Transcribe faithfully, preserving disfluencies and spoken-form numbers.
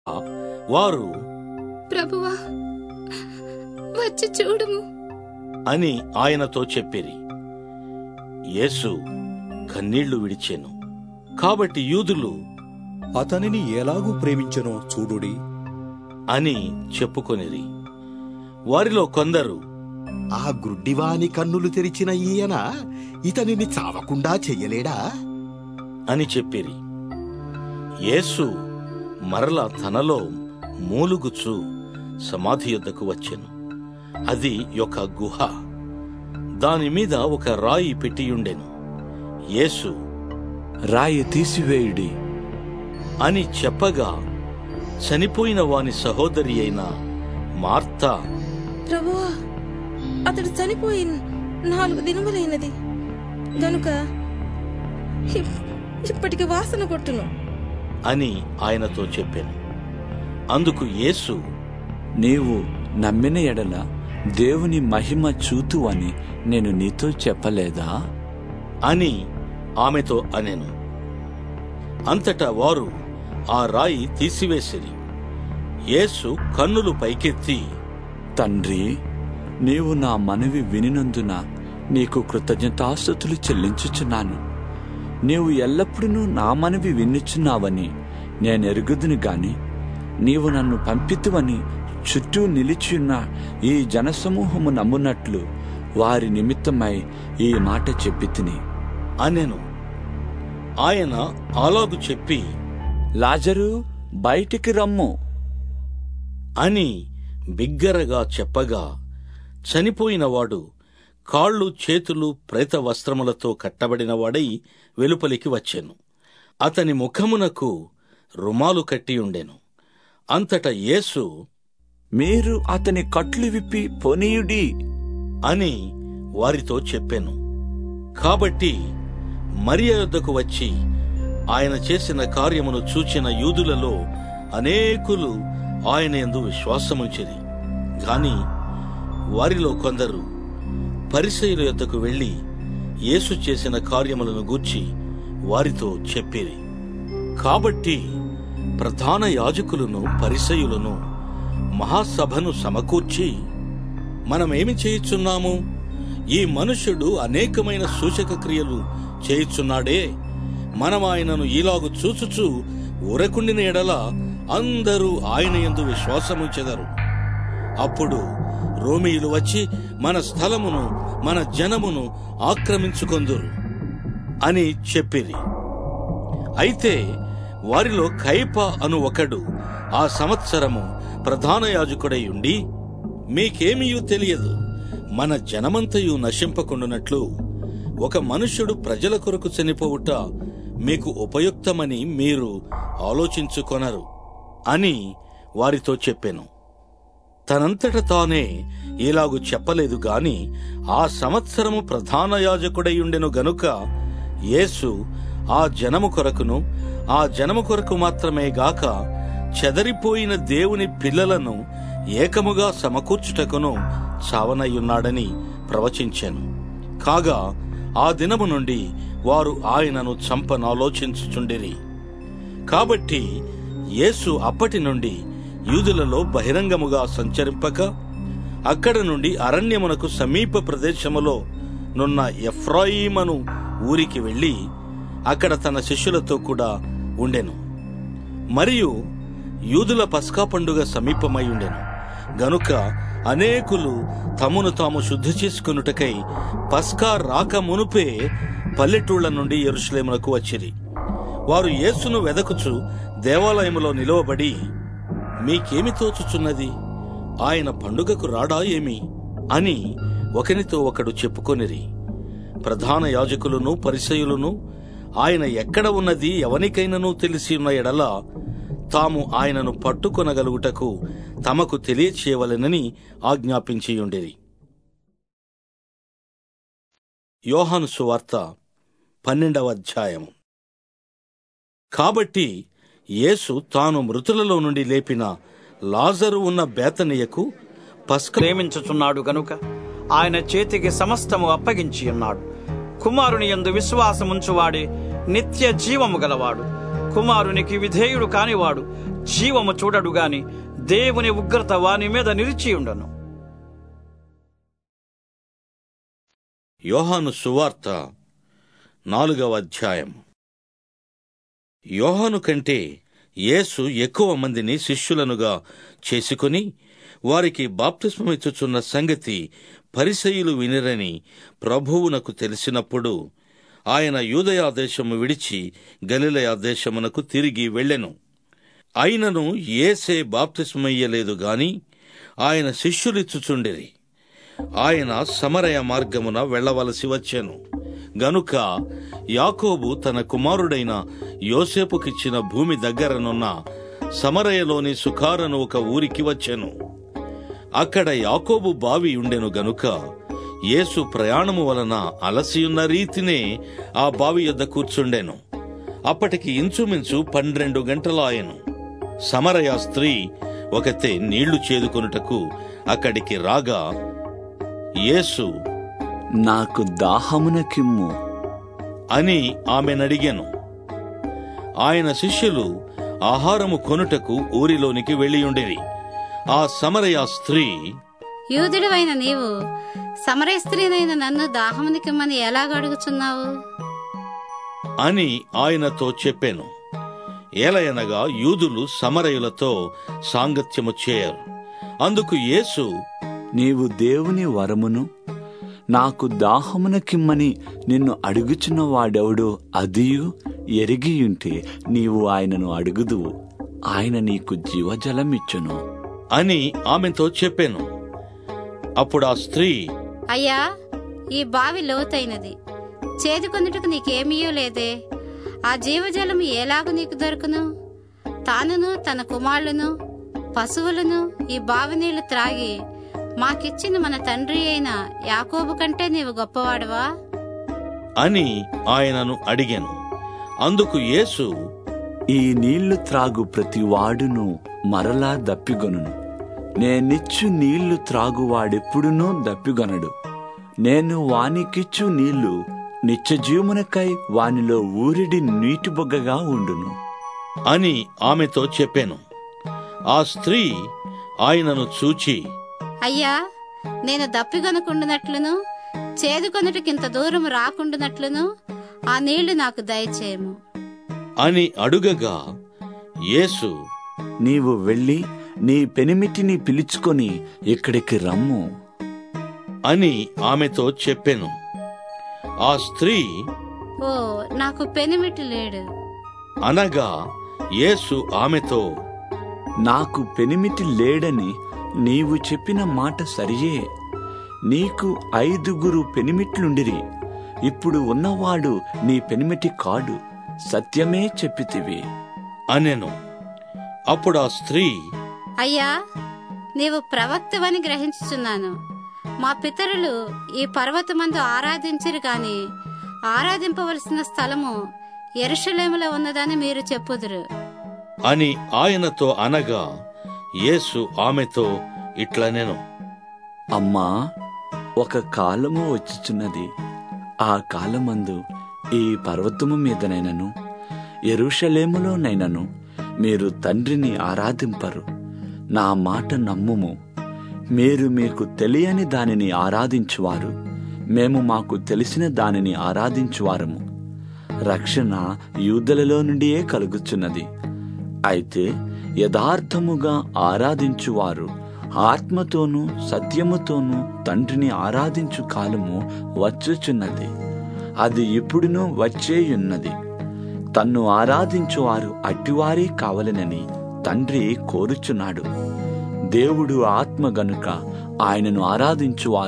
వారు ప్రభువా, వచ్చి చూడుము అని ఆయనతో చెప్పిరి. యేసు కన్నీళ్లు విడిచెను. కాబట్టి యూదులు అతనిని ఎలాగూ ప్రేమించెనో చూడుడి అని చెప్పుకొనిరి. వారిలో కొందరు, ఆ గ్రుడ్డివాని కన్నులు తెరిచిన ఈయన ఇతనిని చావకుండా చెయ్యలేడా అని చెప్పిరి. యేసు మరల తనలో మూలుగుచు సమాధి యొద్దకు వచ్చెను. అది ఒక గుహ. దానిమీద ఒక రాయి పెట్టియుండెను. యేసు, రాయి తీసివేయుడి అని చెప్పగా చనిపోయిన వాని సహోదరి అయిన మార్తా, ప్రభువా, అతడు చనిపోయి నాలుగు దినములైనది గనుక ఇప్పటికి వాసన కొట్టును అని ఆయనతో చెప్పాను. అందుకు యేసు, నీవు నమ్మిన ఎడల దేవుని మహిమ చూతు అని నేను నీతో చెప్పలేదా అని ఆమెతో అనెను. అంతటా వారు ఆ రాయి తీసివేసిరి. యేసు కన్నులు పైకెత్తి, తండ్రి, నీవు నా మనవి వినినందున నీకు కృతజ్ఞతాస్తుతులు చెల్లించుచున్నాను. నీవు ఎల్లప్పుడూ నా మనవి వినుచున్నావని నేనెరుగుదును గాని నీవు నన్ను పంపితువని చుట్టూ నిలిచియున్న ఈ జనసమూహము నమ్మునట్లు వారి నిమిత్తమై ఈ మాట చెప్పి తిని అనెను. ఆయన అలాగు చెప్పి, లాజరు, బయటికి రమ్ము అని బిగ్గరగా చెప్పగా చనిపోయినవాడు కాళ్ళు చేతులు ప్రేత వస్త్రములతో కట్టబడినవాడై వెలుపలికి వచ్చెను. అతని ముఖమునకు రుమాలు కట్టియుండెను. అంతట యేసు, మీరు అతని కట్లు విప్పి పోనీయుడి అని వారితో చెప్పెను. కాబట్టి మరియ యొద్దకు వచ్చి ఆయన చేసిన కార్యమును చూచిన యూదులలో అనేకులు ఆయన యందు విశ్వాసముంచిరి. గాని వారిలో కొందరు పరిసయ్యుల యొద్దకు వెళ్లి యేసు చేసిన కార్యములను గూర్చి వారితో చెప్పిరి. కాబట్టి ప్రధాన యాజకులను పరిసయ్యులను మహాసభను సమకూర్చి, మనమేమి చేయుచున్నాము? ఈ మనుష్యుడు అనేకమైన సూచక క్రియలు చేయుచున్నాడే. మనం ఆయనను ఈలాగు చూచుచూ ఊరకుండిన ఎడల అందరూ ఆయన యందు విశ్వాసముంచెదరు. అప్పుడు రోమీయులు వచ్చి మన స్థలమును మన జనమును ఆక్రమించుకొందురు అని చెప్పిరి. అయితే వారిలో కయప అను ఒకడు ఆ సంవత్సరము ప్రధాన యాజకుడై ఉండి, మీకేమీయూ తెలియదు, మన జనమంతయు నశింపకుండునట్లు ఒక మనుష్యుడు ప్రజల కొరకు చనిపోవుట మీకు ఉపయుక్తమని మీరు ఆలోచించుకొనరు అని వారితో చెప్పెను. తనంతట తానే ఇలాగు చెప్పలేదు గాని ఆ సంవత్సరము ప్రధాన యాజకుడై ఉండెను గనుక యేసు ఆ జనము కొరకును ఆ జనము కొరకు మాత్రమే గాక చెదరిపోయిన దేవుని పిల్లలను ఏకముగా సమకూర్చుటకును చావనయ్యున్నాడని ప్రవచించెను. కాగా ఆ దినము నుండి వారు ఆయనను చంపనాలోచించుచుండిరి. కాబట్టి యేసు అప్పటి నుండి యూదులలో బహిరంగముగా సంచరింపక అక్కడ నుండి అరణ్యమునకు సమీప ప్రదేశములో నున్న ఎఫ్రాయిమను ఊరికి వెళ్లి అక్కడ తన శిష్యులతో కూడా ఉండెను. మరియు యూదుల పస్కా పండుగ సమీపమై ఉండెను గనుక అనేకులు తమను తాము శుద్ధి చేసుకొనుటకై పస్కా రాక మునుపే పల్లెటూళ్ల నుండి యెరూషలేమునకు వచ్చిరి. వారు యేసును వెదకుచు దేవాలయములో నిలువబడి, మీకేమి తోచుచున్నది? ఆయన పండుగకు రాడా ఏమి అని ఒకనితో ఒకడు చెప్పుకొనిరి. ప్రధాన యాజకులను పరిసయ్యులను ఆయన ఎక్కడ ఉన్నది ఎవనికైనను తెలిసి ఉన్న ఎడల తాము ఆయనను పట్టుకొనగలుగుటకు తమకు తెలియచేయవలెనని ఆజ్ఞాపించియుండిరి. యోహాను సువార్త పన్నెండవ అధ్యాయము. కాబట్టి యేసు తాను మృతులలో నుండి లేపిన లాజరు ఉన్న బేతనియకు పస్కా ప్రేమించుచున్నాడు గనుక ఆయన చేతికి సమస్తము అప్పగించి ఉన్నాడు. కుమారుని యందు విశ్వాసముంచువాడే నిత్య జీవము గలవాడు. కుమారునికి విధేయుడు కానివాడు జీవము చూడడు గాని దేవుని ఉగ్రత వాని మీద నిలిచియుండను. యోహాను సువార్త నాలుగవ అధ్యాయం. యోహాను కంటే యేసు ఎక్కువ మందిని శిష్యులనుగా చేసుకుని వారికి బాప్తిస్మమిచ్చుచున్న సంగతి పరిసయ్యులు వినిరని ప్రభువునకు తెలిసినప్పుడు ఆయన యూదయ దేశము విడిచి గలిలయ దేశమునకు తిరిగి వెళ్ళెను. అయినను యేసే బాప్తిస్మయ్యలేదు గాని ఆయన శిష్యులిచ్చుచుండిరి. ఆయన సమరయ మార్గమున వెళ్లవలసి వచ్చెను గనుక యాకోబు తన కుమారుడైన యోసేపుకిచ్చిన భూమి దగ్గరనున్న సమరయలోని సుఖారను ఒక ఊరికి వచ్చెను. అక్కడ యాకోబు బావి ఉండెను గనుక యేసు ప్రయాణము వలన అలసియున్న రీతినే ఆ బావి యొద్ద కూర్చుండెను. అప్పటికి ఇంచుమించు పన్నెండు గంటలాయెను. సమరయ స్త్రీ ఒకతే నీళ్లు చేదుకొనుటకు అక్కడికి రాగా యేసు, నాకు దాహమునకిమ్ము అని ఆమెనడిగెను. ఆయన శిష్యులు ఆహారము కొనుటకు ఊరిలోనికి వెళ్ళియుండిరి. ఆ సమరయ స్త్రీ, యూదుడివైన నీవు సమరయ స్త్రీనైన నన్ను దాహమునికిమ్మని ఎలాగడుగుచున్నావు అని ఆయనతో చెప్పెను. ఏలయనగా యూదులు సమరయులతో సాంగత్యము చేయరు. అందుకు యేసు, నీవు దేవుని వరమును నాకు దాహమునకిమ్మని నిన్ను అడుగుచున్న వాడెవడో అదియు ఎరిగియుంటే నీవు ఆయనను అడుగుదువు, ఆయన నీకు జీవజలమిచ్చును అని ఆమెతో చెప్పెను. అప్పుడు ఆ స్త్రీ, అయ్యా, ఈ బావి లోతైనది, చేదుకొనుటకు నీకేమీయూ లేదే. ఆ జీవజలము ఎలాగు నీకు దొరుకును? తానును తన కుమారులను పశువులను ఈ బావి నీళ్లు త్రాగి మాకిచ్చిన మన తండ్రి అయిన యాకోబు కంటే నీవు గొప్పవాడవా అని ఆయనను అడిగాను. అందుకు యేసు, ఈ నీళ్లు త్రాగు ప్రతివాడును మరలా దప్పిగొనును. నేనిచ్చు నీళ్లు త్రాగువాడెప్పుడునూ దప్పిగొనడు. నేను వానికిచ్చు నీళ్లు నిత్యజీవమునకై వానిలో ఊరిడి నీటి బొగ్గగా ఉండును అని ఆమెతో చెప్పాను. ఆ స్త్రీ ఆయనను చూచి, అయ్యా, నేను దప్పిగొనకుండునట్లును చేదుకొనుటకింత దూరం రాకుండునట్లును ఆ నీళ్లు నాకు దయచేయము అని అడుగగా యేసు, నీవు వెళ్ళి నీ పెనిమిటిని పిలుచుకొని ఇక్కడికి రమ్ము అని ఆమెతో చెప్పెను. ఆ స్త్రీ, ఓ, నాకు పెనిమిటి లేడు అనగా యేసు ఆమెతో, నాకు పెనిమిటి లేడని నీవు చెప్పిన మాట సరియే. నీకు ఐదుగురు పెనిమిట్లుండిరి, ఇప్పుడు ఉన్నవాడు నీ పెనిమిటి కాడు, సత్యమే చెప్పితివి అనెను. అప్పుడు ఆ స్త్రీ, అయ్యా, నీవు ప్రవక్తవని గ్రహించుచున్నాను. మా పితరులు ఈ పర్వతమందు ఆరాధించిరు గాని ఆరాధింపవలసిన స్థలము యెరూషలేములో ఉన్నదని మీరు చెప్పుదురు అని ఆయనతో అనగా యేసు ఆమెతో ఇట్లనెను, అమ్మా, ఒక కాలము వచ్చుచున్నది, ఆ కాలమందు ఈ పర్వతము మీదనైనను యెరూషలేములోనైనను మీరు తండ్రిని ఆరాధింపరు. నా మాట నమ్ముము. మీరు మీకు తెలియని దానిని ఆరాధించువారు, మేము మాకు తెలిసిన దానిని ఆరాధించువారము. రక్షణ యూదులలో నుండియే కలుగుచున్నది. అయితే యథార్థముగా ఆరాధించువారు ఆత్మతోనూ సత్యముతోనూ తండ్రిని ఆరాధించు కాలము వచ్చుచున్నది, అది ఇప్పుడునూ వచ్చేయున్నది. తన్ను ఆరాధించువారు అట్టివారే కావలెనని తండ్రి కోరుచున్నాడు. దేవుడు ఆత్మ గనుక ఆయనను ఆరాధించువారు